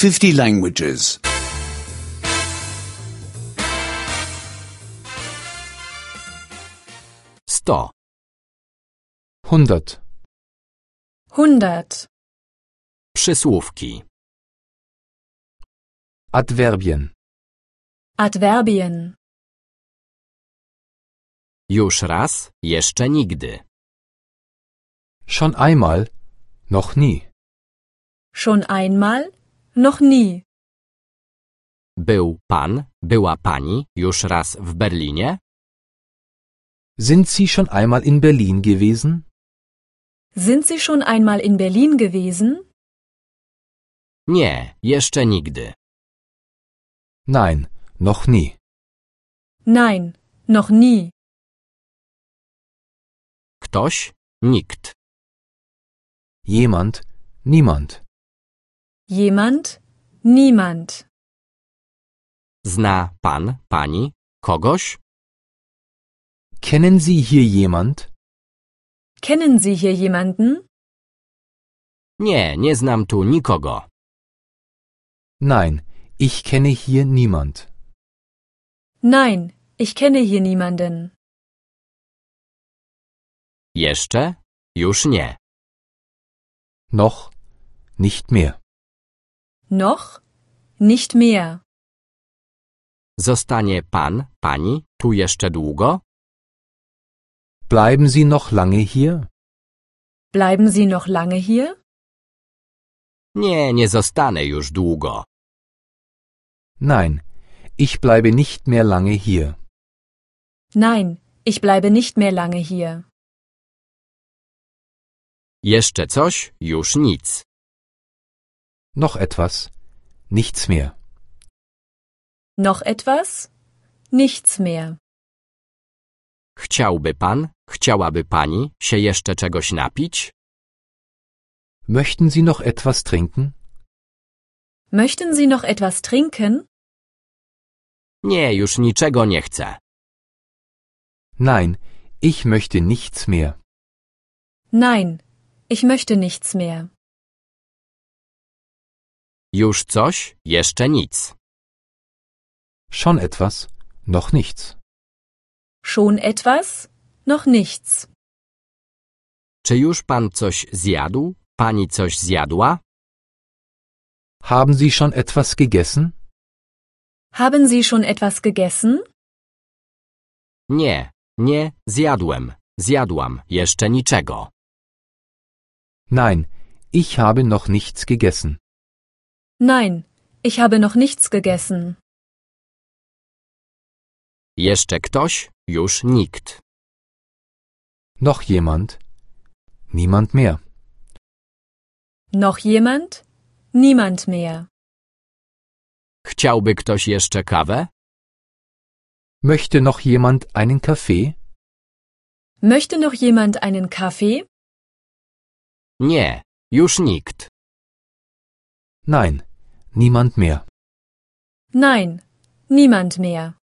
50 languages. 100. 100. 100. Przysłówki. Adverbien. Adverbien. Już raz, jeszcze nigdy. Schon einmal, noch nie. Schon einmal, noch nie. Był pan, była pani już raz w Berlinie? Sind Sie schon einmal in Berlin gewesen? Sind Sie schon einmal in Berlin gewesen? Nie, jeszcze nigdy. Nein, noch nie. Nein, noch nie. Ktoś, nikt. Jemand, niemand. Jemand, niemand. Zna pan, pani, kogoś? Kennen Sie hier jemand? Kennen Sie hier jemanden? Nie, nie znam tu nikogo. Nein, ich kenne hier niemand. Nein, ich kenne hier niemanden. Jeszcze? Już nie. Noch, nicht mehr. Noch? Nicht mehr. Zostanie pan, pani tu jeszcze długo? Bleiben Sie noch lange hier? Bleiben Sie noch lange hier? Nie, nie zostanę już długo. Nein, ich bleibe nicht mehr lange hier. Nein, ich bleibe nicht mehr lange hier. Jeszcze coś? Już nic. Noch etwas? Nichts mehr. Noch etwas? Nichts mehr. Chciałby pan, chciałaby pani się jeszcze czegoś napić? Möchten Sie noch etwas trinken? Möchten Sie noch etwas trinken? Nie, już niczego nie chcę. Nein, ich möchte nichts mehr. Nein, ich möchte nichts mehr. Już coś? Jeszcze nic. Schon etwas? Noch nichts. Schon etwas? Noch nichts. Czy już pan coś zjadł? Pani coś zjadła? Haben Sie schon etwas gegessen? Haben Sie schon etwas gegessen? Nie, nie, zjadłem. Zjadłam, jeszcze niczego. Nein, ich habe noch nichts gegessen. Nein, ich habe noch nichts gegessen. Jeszcze ktoś? Już nikt. Noch jemand? Niemand mehr. Noch jemand? Niemand mehr. Chciałby ktoś jeszcze kawę? Möchte noch jemand einen Kaffee? Möchte noch jemand einen Kaffee? Nie, już nikt. Nein, niemand mehr. Nein, niemand mehr.